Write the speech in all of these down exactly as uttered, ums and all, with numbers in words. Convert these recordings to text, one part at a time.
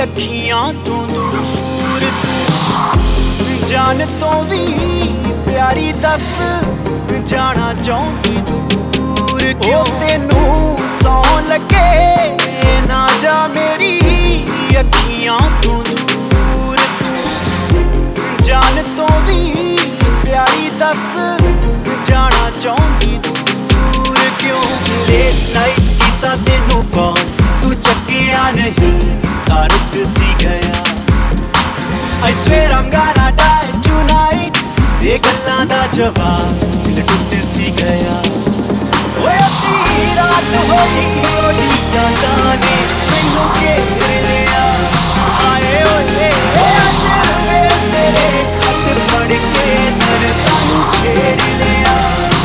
अखियां तो दूर जान तो भी प्यारी दस जाना चाहती दूर क्यों तेनू सौ लगे ना जा मेरी अखियां तो दूर जान तो भी प्यारी दस जाना चाहती दूर क्यों लेट नाइट किता तेनू कौन तू चक्किया नहीं सारुक सी गया I swear I'm gonna die tonight दे गल्लां दा जवाब दिल टुट सी गया ओए अद्धी रात होई ओदी यादां ने मैनू घेर लिया आए ओए अज फिर तेरे खत पढ़ के दर्दां नू छेड़ लिया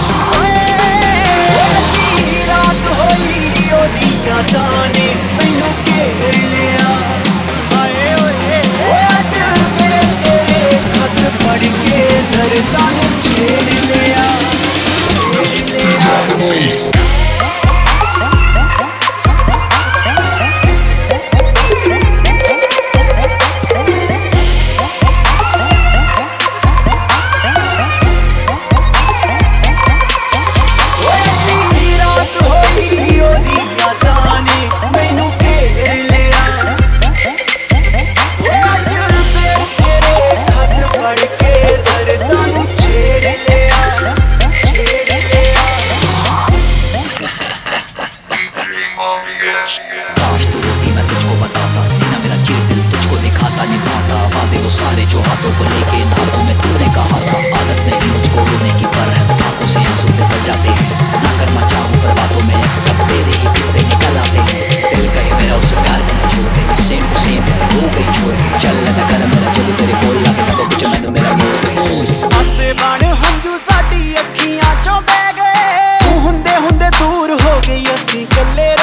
ओए अद्धी रात होई ओदी यादां ने मैनू घेर लिया आए ओए अज फिर तेरे खत पढ़ के दर्दां नू छेड़ लिया काश तू होती मैं तुझको बताता सीना मेरा चीर दिल तुझको दिखाता निभाता वादे वो सारे जो हाथों को लेके नातों में तूने कहा था आदत नहीं मुझको रोने की पर आंखों से आंसू फिसल जाते हैं ना करना चाहूं पर बातों में अक्सर तेरे ही किस्से निकल आते हैं दिल कहे मेरा उसे प्यार नहीं छोड़ते सेम टू सेम जैसे हो गई छोड़ चल लगा कर मेरा जब तेरे कोल लाके सब कुछ मैं मेरा मोड़ आसे बाण हंजू साडी अखियां चों बह गए तू हुंदे हुंदे दूर हो गई असीं कल्ले